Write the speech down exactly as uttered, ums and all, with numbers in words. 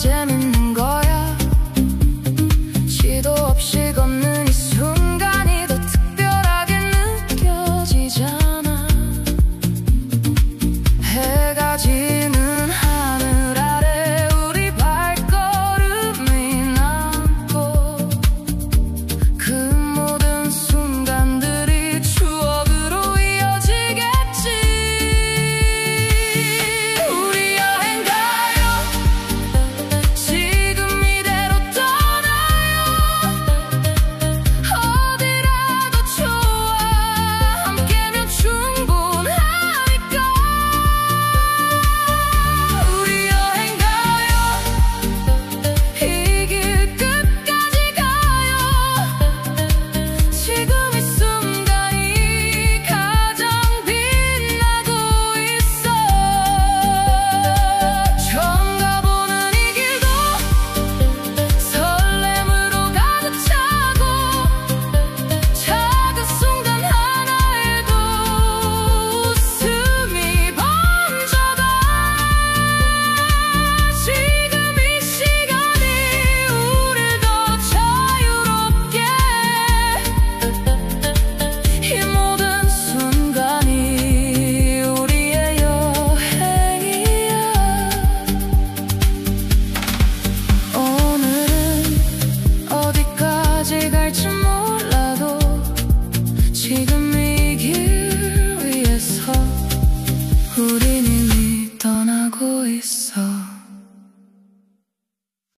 재밌는 거야. 시도 없이 걷는 이 순간이 더 특별하게 느껴지잖아. 해가 지는 하늘 아래 우리 발걸음이 남고, 그 모든 순간들이 추억으로 이어지겠지. 우리 여행 가요. 지금 이대로 떠나요. 어디라도 좋아. 함께면 충분하니까. 우리 여행 가요. 이 길 끝까지 가요. 지금 이 순간이 가장 빛나고 있어. 처음 가보는 이 길도 설렘으로 가득 차고, 작은 순간 하나에도 웃음이 번져가. 지금 이 시간이 우릴 더 자유롭게, 이 모든 순간이 우리의 여행이야. 오늘은 어디까지 갈지 몰라도 지금 이 길